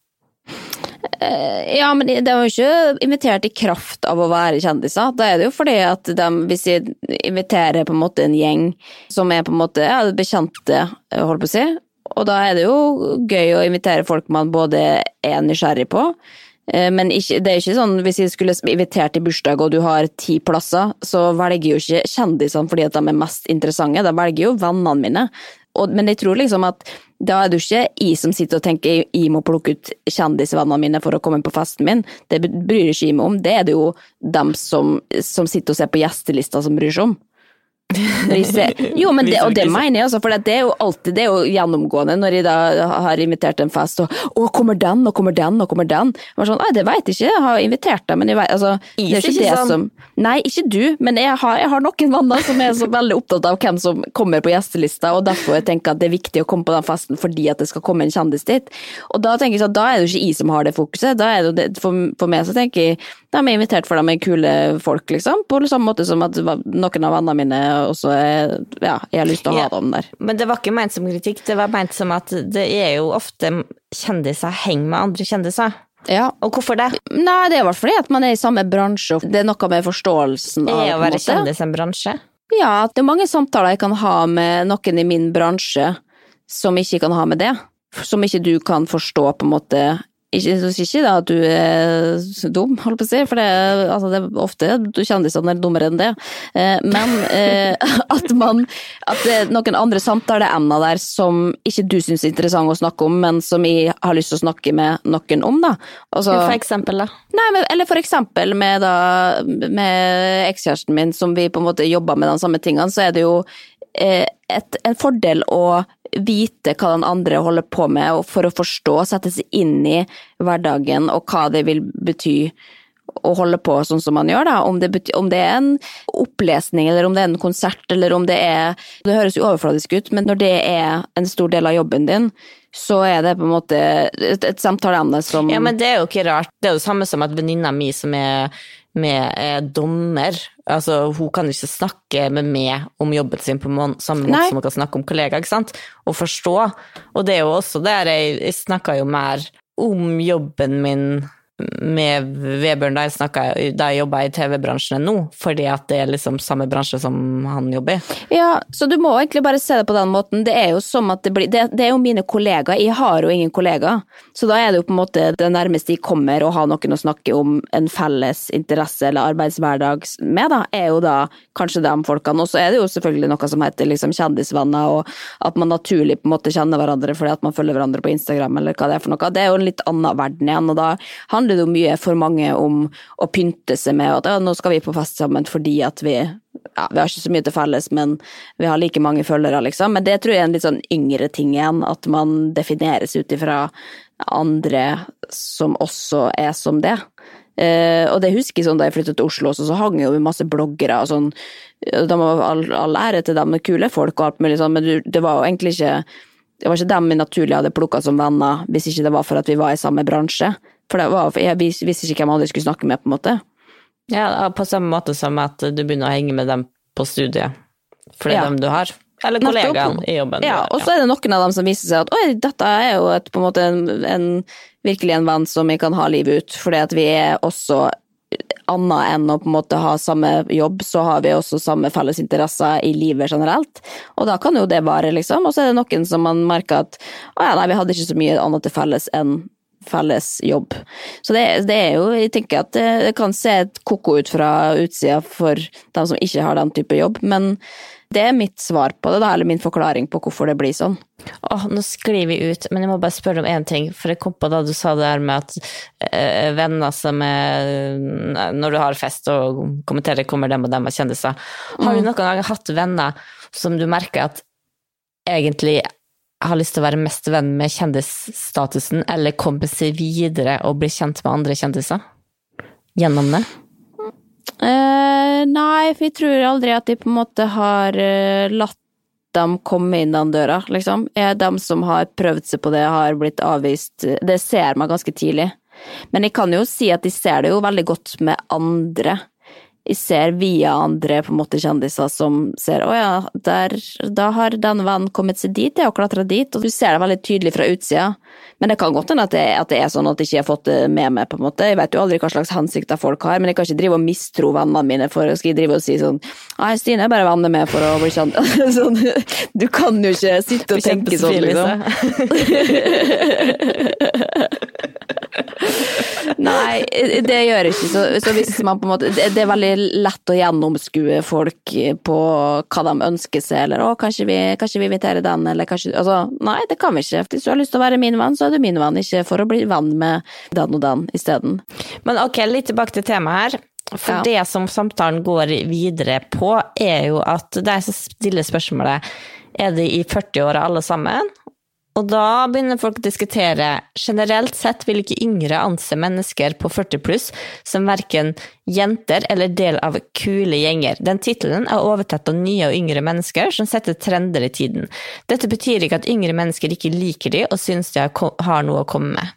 Ja, men det var jo ikke invitert i kraft av å være kjendiser. Da er det jo fordi at hvis jeg inviterer på en måte en gjeng som er på en måte bekjente, holdt på å si, og da er det jo gøy å invitere folk man både er nysgjerrig på, men det er ikke sånn, hvis jeg skulle invitert i bursdag og du har 10 plasser, så velger jo ikke kjendisene fordi at de er mest interessante, da velger jo vennene mine. Men jeg tror liksom at da er det jo ikke jeg som sitter og tenker jeg må plukke ut kjendisvennene mine for å komme på festen min. Det bryr ikke jeg meg om. Det er det jo dem som sitter og ser på gjestelista som bryr seg om. Jo, men det mener jeg altså, for det er jo alltid, det er jo gjennomgående når jeg da har invitert en fest og kommer den, og kommer den, og kommer den. Og sånn, det vet jeg ikke, jeg har invitert dem, men jeg vet, altså, det er ikke det som, nei, ikke du, men jeg har noen venner som er så veldig opptatt av hvem som kommer på gjestelista, og derfor jeg tenker at det er viktig å komme på den festen fordi at det skal komme en kjendis dit. Og da tenker jeg sånn, da er det jo ikke jeg som har det fokuset, da er det for meg så tenker jeg, de er invitert for de er kule folk, liksom, på samme måte som at noen av vennene mine også jeg har lyst til å ha dem der. Men det var ikke ment som kritikk, det var ment som at det er jo ofte kjendiser henger med andre kjendiser. Ja. Og hvorfor det? Nei, det er i hvert fall fordi at man er i samme bransje, og det er noe med forståelsen av å være kjendis en bransje? Ja, det er mange samtaler jeg kan ha med noen i min bransje som ikke kan ha med det, som ikke du kan forstå på en måte. Ikke da at du er dum, holdt på å si, for det er ofte du kjendisene er dummere enn det, men at det er noen andre samtaleemner der som ikke du synes er interessant å snakke om, men som jeg har lyst til å snakke med noen om da. Altså, for eksempel da? Nei, eller for eksempel med ekskjæresten min, som vi på en måte jobber med de samme tingene, så er det jo en fordel å vite hva den andre holder på med, og for å forstå, sette seg inn i hverdagen, og hva det vil bety å holde på sånn som man gjør da, om det er en opplesning, eller om det er en konsert, eller om det høres jo overfladisk ut, men når det er en stor del av jobben din, så er det på en måte et samtaleemne som... Ja, men det er jo ikke rart. Det er jo det samme som at venninna mi som er dommer, altså hun kan jo ikke snakke med meg om jobben sin på samme måte som hun kan snakke om kollega, ikke sant? Og forstå. Og det er jo også der jeg snakker jo mer om jobben min med Vebjørn da jeg jobbet i TV-bransjen nå, fordi at det er liksom samme bransje som han jobber i. Ja, så du må egentlig bare se det på den måten. Det er jo som at det er jo mine kollegaer, jeg har jo ingen kollegaer, så da er det jo på en måte det nærmeste jeg kommer å ha noen å snakke om en felles interesse eller arbeidshverdag med da, er jo da kanskje de folkene, og så er det jo selvfølgelig noe som heter liksom kjendisvenner, og at man naturlig på en måte kjenner hverandre fordi at man følger hverandre på Instagram eller hva det er for noe. Det er jo en litt annen verden igjen, og da handler det jo mye for mange om å pynte seg med at nå skal vi på fest sammen fordi at vi har ikke så mye til felles, men vi har like mange følgere liksom, men det tror jeg er en litt sånn yngre ting igjen, at man defineres ut ifra andre som også er som det. Og det husker jeg sånn da jeg flyttet til Oslo, så hang jo masse bloggere og sånn, de var all ære til dem med kule folk og alt mulig sånn, men det var jo egentlig ikke dem jeg naturlig hadde plukket som venner, hvis ikke det var for at vi var i samme bransje. For jeg visste ikke hvem jeg skulle snakke med, på en måte. Ja, på samme måte som at du begynner å henge med dem på studiet. For det er dem du har. Eller kollegaen i jobben. Ja, og så er det noen av dem som viser seg at dette er jo på en måte virkelig en venn som vi kan ha livet ut. Fordi at vi er også annet enn å på en måte ha samme jobb, så har vi også samme felles interesser i livet generelt. Og da kan jo det vare, liksom. Og så er det noen som man merker at vi hadde ikke så mye annet til felles enn felles jobb. Så det er jo, jeg tenker at det kan se et koko ut fra utsida for dem som ikke har den type jobb, men det er mitt svar på det da, eller min forklaring på hvorfor det blir sånn. Nå sklir vi ut, men jeg må bare spørre om en ting, for jeg kom på da du sa det her med at venner som når du har fest og kommenterer kommer dem og dem og kjendiser. Har du noen gang hatt venner som du merker at egentlig har lyst til å være mest venn med kjendisstatusen, eller komme seg videre og bli kjent med andre kjendiser? Gjennom det? Nei, for jeg tror aldri at de på en måte har latt dem komme inn den døra, liksom. Dem som har prøvd seg på det, har blitt avvist. Det ser man ganske tidlig. Men jeg kan jo si at de ser det jo veldig godt med andre. Jeg ser via andre på en måte kjendiser som ser, da har den vennen kommet seg dit, og klatret dit, og du ser det veldig tydelig fra utsida. Men det kan godt hende at det er sånn at jeg ikke har fått det med meg, på en måte. Jeg vet jo aldri hva slags hensikter folk har, men jeg kan ikke drive og mistro vennene mine for å drive og si sånn, Stine er bare venner med for å bli kjent. Sånn, du kan jo ikke sitte og tenke sånn, liksom. Nei, det gjør ikke, så hvis man på en måte, det er veldig lett å gjennomskue folk på hva de ønsker seg, eller kanskje vi inviterer den, eller kanskje, nei, det kan vi ikke. Hvis du har lyst til å være min venn, så er du min venn, ikke for å bli venn med den og den i stedet. Men ok, litt tilbake til temaet her. For det som samtalen går videre på, er jo at det er så stille spørsmålet, er det i 40-åra alle sammen? Og da begynner folk å diskutere, generelt sett vil ikke yngre anse mennesker på 40 pluss som hverken jenter eller del av kule gjenger. Den titelen er overtatt av nye og yngre mennesker som setter trender i tiden. Dette betyr ikke at yngre mennesker ikke liker de og synes de har noe å komme med.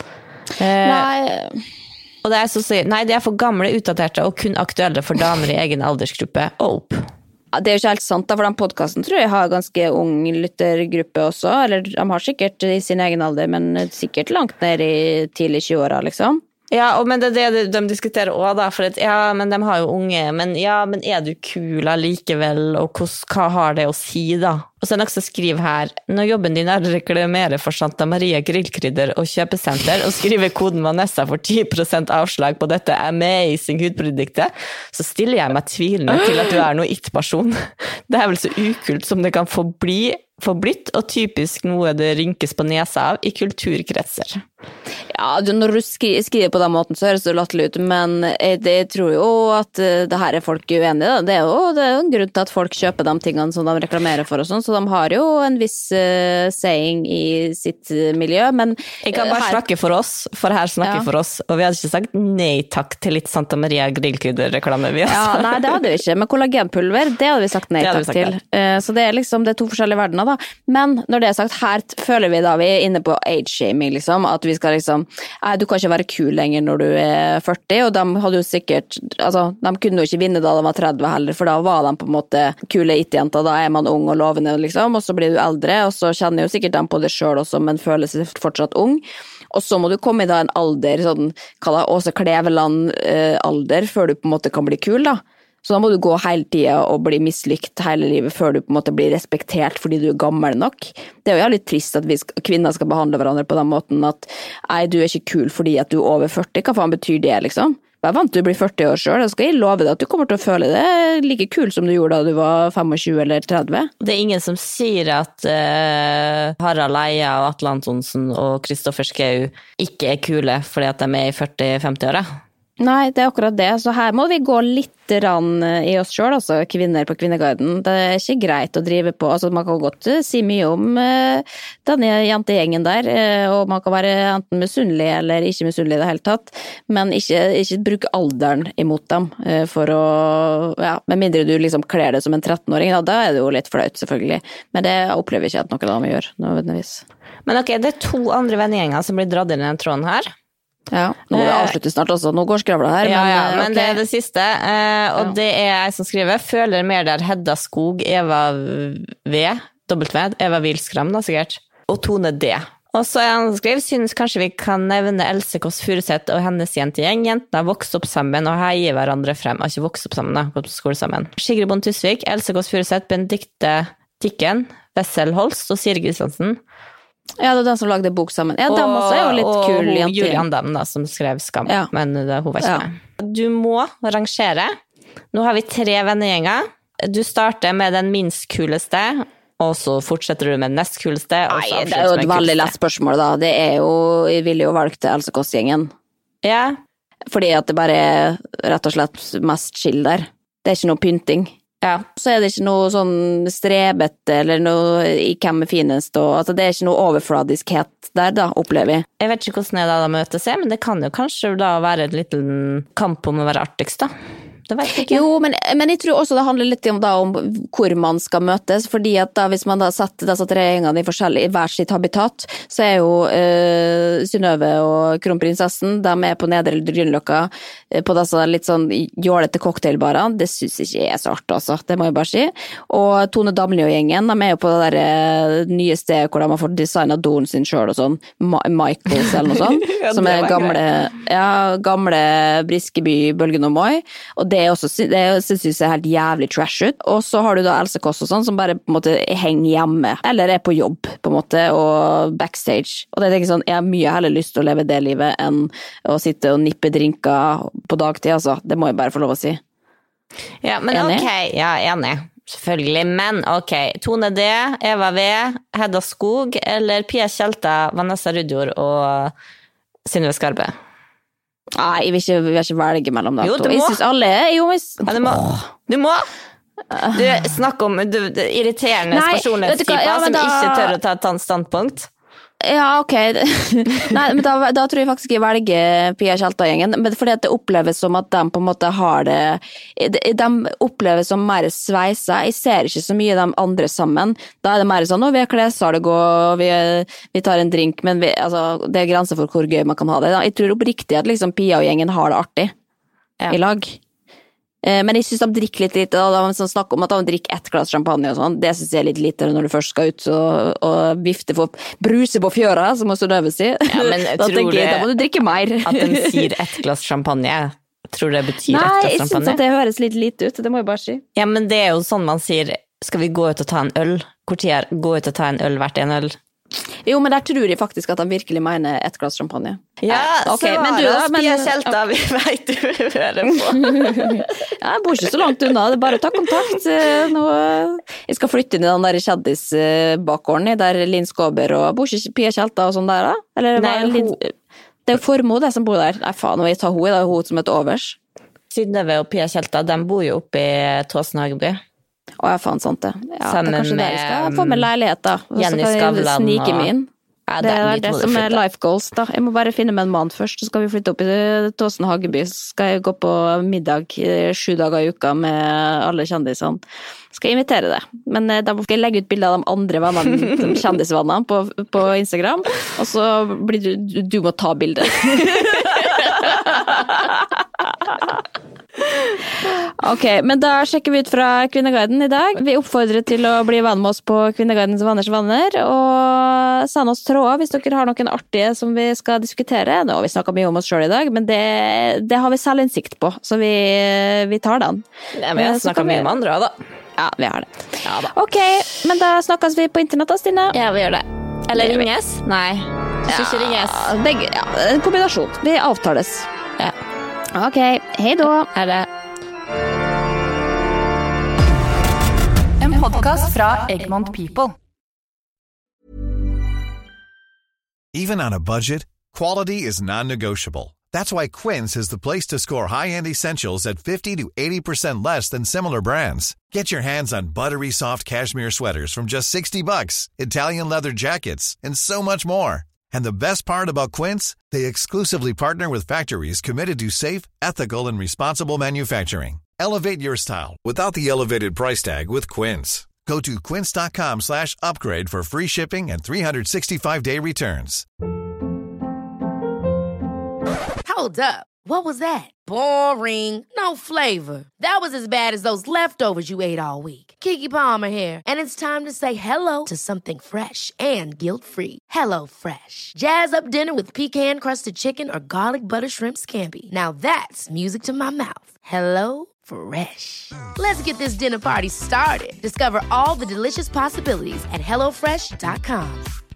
Nei. Og det er så å si, nei, de er for gamle, utdaterte og kun aktuelle for damer i egen aldersgruppe. Det er jo ikke helt sant, da, for den podcasten tror jeg har ganske ung lyttergruppe også, eller de har sikkert i sin egen alder, men sikkert langt ned i tidlig 20-åra, liksom. Ja, men det er det de diskuterer også da, for men de har jo unge, men er du kul likevel, og hva har det å si da? Og så er det også skriv her, når jobben din er å reklamere for Santa Maria grillkrydder og kjøpesenter, og skrive koden Vanessa for 10% avslag på dette amazing hudproduktet, så stiller jeg meg tvilende til at du er noe it-person. Det er vel så ukult som det kan få blitt, og typisk noe det rynkes på nesa av i kulturkretser. Ja, når du skriver på den måten så høres det latterlig ut, men jeg tror jo at det her er folk uenige. Det er jo en grunn til at folk kjøper de tingene som de reklamerer for og sånn, så de har jo en viss saying i sitt miljø, men jeg kan bare snakke for oss, for her snakker for oss, og vi hadde ikke sagt nei takk til litt Santa Maria grillkrydder-reklame vi også. Ja, nei, det hadde vi ikke, men kollagenpulver, det hadde vi sagt nei takk til. Så det er liksom, det er to forskjellige verdener da, men når det er sagt, her føler vi da vi er inne på age-shaming liksom, at vi skal liksom, du kan ikke være kul lenger når du er 40, og de hadde jo sikkert, de kunne jo ikke vinne da de var 30 heller, for da var de på en måte kule it-jenter, da er man ung og lovende liksom, og så blir du eldre, og så kjenner jo sikkert de på det selv også, men føler seg fortsatt ung, og så må du komme i da en alder, sånn, kall det Åse Kleveland alder, før du på en måte kan bli kul da. Så da må du gå hele tiden og bli mislykt hele livet før du på en måte blir respektert fordi du er gammel nok. Det er jo jævlig trist at vi kvinner skal behandle hverandre på den måten at du er ikke kul fordi at du er over 40. Hva faen betyr det liksom? Vær vant til å bli 40 år selv, da skal jeg love deg at du kommer til å føle det like kul som du gjorde da du var 25 eller 30. Det er ingen som sier at Harald Eia og Atle Antonsen og Kristoffer Schau ikke er kule fordi at de er i 40-50-åra. Nei, det er akkurat det. Så her må vi gå litt i oss selv, altså kvinner på Kvinneguiden. Det er ikke greit å drive på, man kan godt si mye om denne jentegjengen der, og man kan være enten misunnelig eller ikke misunnelig i det hele tatt, men ikke bruke alderen imot dem, for å, med mindre du liksom kler det som en 13-åring, da er det jo litt flaut selvfølgelig, men det opplever ikke at noen av dem gjør, nødvendigvis. Men ok, det er 2 andre vennegjenger som blir dratt inn i den tråden her. Ja, nå må vi avslutte snart også, nå går skravla her. Men det er det siste, og det er jeg som skriver, føler mer der Hedda Skog, Eva V, Eva Wilskram da sikkert, og Tone D. Og så er han skrevet, synes kanskje vi kan nevne Else Kåss Furuseth og hennes jentegjeng. Jentene har vokst opp sammen og heier hverandre frem. Har ikke vokst opp sammen, da, gått på skole sammen. Sigrid Bonde Tusvik, Else Kåss Furuseth, Benedikte Tikken, Wessel Holst og Siri Kristiansen. Ja, det er den som lagde bok sammen. Ja, de også er jo litt kul jente. Og Julie Andem da, som skrev Skam, men hun var ikke med. Du må rangere. Nå har vi 3 vennegjenger. Du starter med den minst kuleste, og så fortsetter du med den nest kuleste. Nei, det er jo et veldig lett spørsmål da. Det er jo, jeg ville jo valgt Else Kåss-gjengen. Ja. Fordi at det bare er rett og slett mest chill der. Det er ikke noe pynting. Ja. Så er det ikke noe sånn strebete eller noe i hvem er finest, og altså det er ikke noe overfladiskhet der da, opplever jeg. Jeg vet ikke hvordan det er da møtes er, men det kan jo kanskje da være en liten kamp om å være artigst da. Det vet jeg ikke. Jo, men jeg tror også det handler litt om hvor man skal møtes, fordi at da, hvis man da satt disse 3 gjengene i hver sitt habitat, så er jo Synnøve og kronprinsessen, de er på Nedre Grünerløkka, på disse litt sånn jålete cocktailbarene. Det synes jeg ikke er så artig, altså. Det må jeg bare si. Og Tone Damli og gjengen, de er jo på det der nye stedet hvor de har fått designet doen sin selv og sånn, Michaels eller noe sånt, ja, som er gamle Briskeby, Bølgen og Moi, og det er også, det synes jeg er helt jævlig trash ut. Og så har du da Else Kåss og sånn, som bare på en måte henger hjemme, eller er på jobb, på en måte, og backstage. Og det tenker jeg sånn, jeg har mye heller lyst til å leve det livet enn å sitte og nippe drinker på dagtid, altså. Det må jeg bare få lov å si. Ja, men enig? Ok, ja, enig. Selvfølgelig, men ok. Tone D, Eva V, Hedda Skog, eller Pia Tjelta, Vanessa Rudjord og Synnøve Skarbe? Nei, jeg vil ikke velge mellom dem. Jo, du må. Jeg synes alle er jo... Ja, du må. Du snakker om irriterende personlighetstyper som ikke tør å ta et annet standpunkt. Ja, ok. Nei, men da tror jeg faktisk jeg velger Pia Tjelta-gjengen, men fordi at det oppleves som at de på en måte har det, de oppleves som mer sveisa. Jeg ser ikke så mye de andre sammen. Da er det mer sånn, vi har klessalg og vi tar en drink, men altså, det er grenser for hvor gøy man kan ha det. Jeg tror oppriktig at liksom Pia og gjengen har det artig i lag. Men jeg synes de drikker litt lite, og de snakker om at de drikker 1 glass champagne og sånn. Det synes jeg er litt lite når du først skal ut og vifte for bruse på fjøra, som også Synnøve sier. Ja, men da tenker jeg, da må du drikke mer. At de sier 1 glass champagne, tror det betyr 1 glass champagne? Nei, jeg synes at det høres litt lite ut, det må jeg bare si. Ja, men det er jo sånn man sier, skal vi gå ut og ta en øl? Hvor tid er gå ut og ta en øl hvert en øl? Jo, men der tror jeg faktisk at han virkelig mener 1 glass champagne. Ja, okay, så men du da, Pia Tjelta, vi vet du hører på. Ja, jeg bor ikke så langt unna, det er bare å ta kontakt. Jeg skal flytte inn i den der kjendisbakgården, der Linn Skåber og bor ikke Pia Tjelta og sånn der da? Eller, nei, det er jo Formod det som bor der. Nei, faen, og jeg tar henne, det er hun som heter Overs. Synnøve og Pia Tjelta, de bor jo oppe i Tåsen Hageby. Å, jeg faen sant det. Ja, sammen det med jeg skal få med leilighet da. Jenny Skavlan snike min. Ja, det er det som er life goals da. Jeg må bare finne med en mann først, så skal vi flytte opp i Tåsen Hageby. Så skal jeg gå på middag 7 dager i uka med alle kjendisene. Skal jeg invitere det. Men da skal jeg legge ut bilder av de andre vennene, de kjendisvennene på Instagram, og så blir du må ta bilder. Ok, men da sjekker vi ut fra Kvinneguiden i dag. Vi oppfordrer til å bli venn med oss på Kvinneguidens venners venner, og send oss tråder hvis dere har noen artige som vi skal diskutere. Nå har vi snakket mye om oss selv i dag, men det har vi selvinnsikt på, så vi tar den. Ja, men jeg snakker mye med andre da. Ja, vi har det. Ja, da. Ok, men da snakkes vi på internett da, Stine. Ja, vi gjør det. Eller ringes? Nei, synes ikke ringes. Begge, ja, en kombinasjon. Vi avtales. Ja. Ok, hei da. Er det? En podcast fra Egmont People. Even on a budget, quality is non-negotiable. That's why Quince is the place to score high-end essentials at 50 to 80% less than similar brands. Get your hands on buttery soft cashmere sweaters from just $60, Italian leather jackets, and so much more. And the best part about Quince, they exclusively partner with factories committed to safe, ethical, and responsible manufacturing. Elevate your style without the elevated price tag with Quince. Go to quince.com/upgrade for free shipping and 365-day returns. Hold up. What was that? Boring. No flavor. That was as bad as those leftovers you ate all week. Keke Palmer here, and it's time to say hello to something fresh and guilt-free. Hello Fresh. Jazz up dinner with pecan-crusted chicken or garlic butter shrimp scampi. Now that's music to my mouth. Hello Fresh. Let's get this dinner party started. Discover all the delicious possibilities at hellofresh.com.